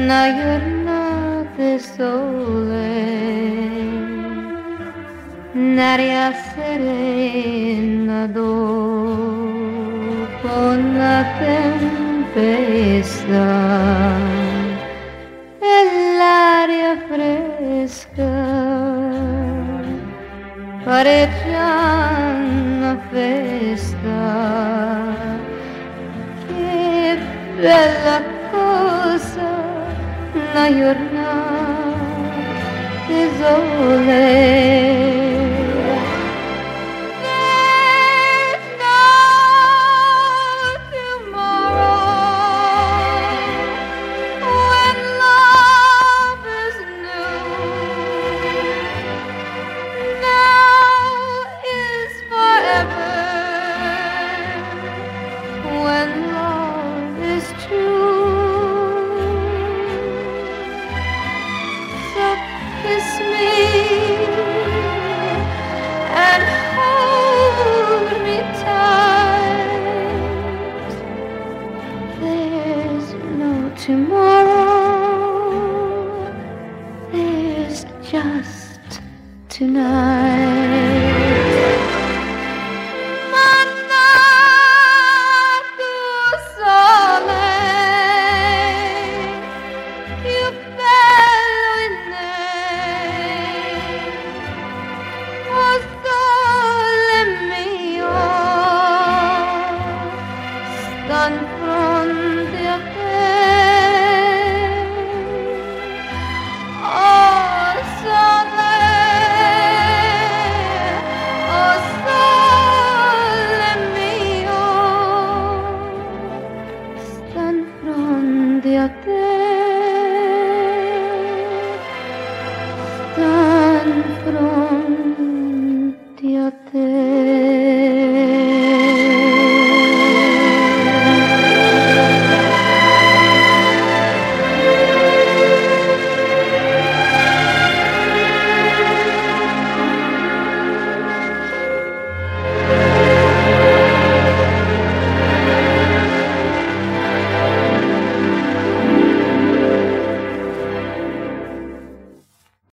una giornata di sole, un'aria serena dopo una tempesta e l'aria fresca pareggiano una festa. Che bella cosa una giornata di sole. Kiss me and hold me tight. There's no tomorrow, there's just tonight. Sole mio, stanno